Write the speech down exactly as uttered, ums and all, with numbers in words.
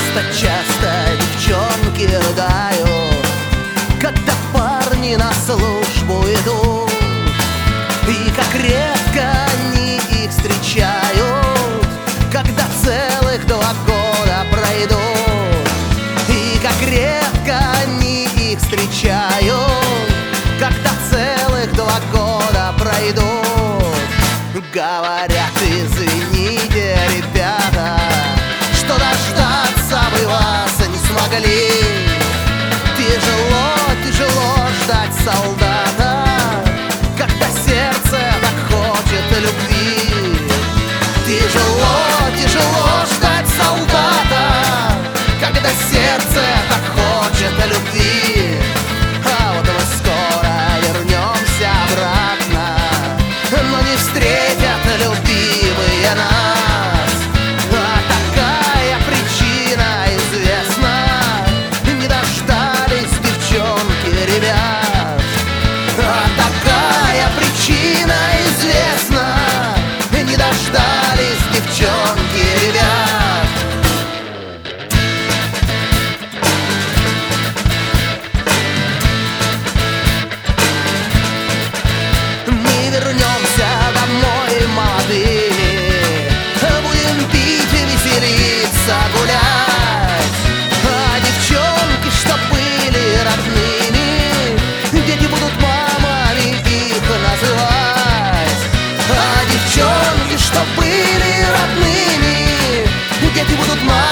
Часто-часто девчонки рыдают, когда парни на службу идут. И как редко они их встречают, когда целых два года пройдут. И как редко они их встречают, когда целых два года пройдут. Говорят, извините, ребята, что дождаться вы вас не смогли. Тяжело, тяжело ждать солдата, когда сердце так хочет любви. Тяжело, тяжело ждать солдата, когда сердце так хочет любви. А вот мы скоро вернемся обратно, но не встретят любимые нас. А такая причина известна: не дождались девчонки ребят. А такая причина известна: не дождались девчонки ребят. Мы вернемся домой молодыми, будем пить, веселиться, гулять. А девчонки, что были родными, дети будут мамами их называть. А девчонки, что были родными, дети будут мамами